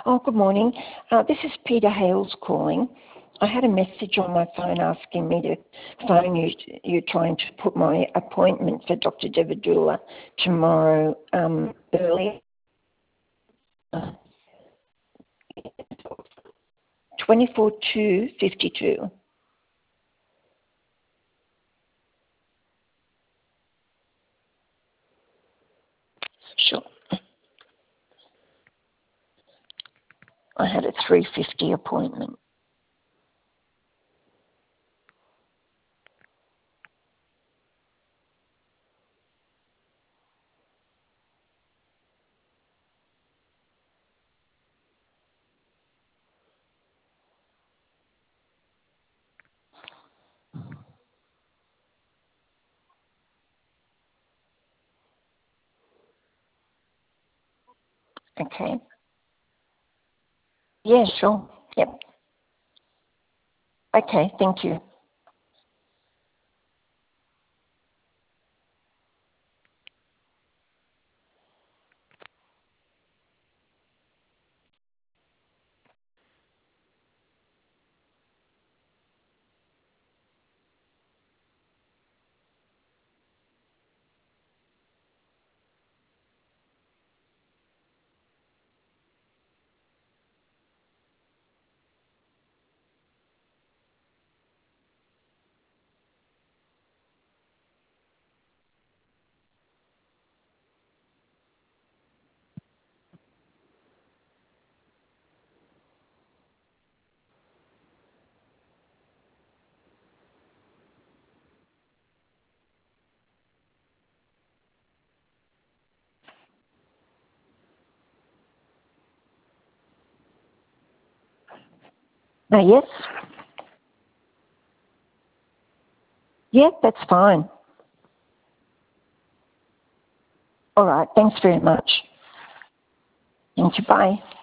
Oh, good morning. This is Peter Hales calling. I had a message on my phone asking me to phone you. You're trying to put my appointment for Dr. Devadula tomorrow early. 24/2/52. Sure. I had a 3:50 appointment. Okay. Yeah, sure. Yep. Okay, thank you. Yes? Yeah, that's fine. All right, thanks very much. Thank you, bye.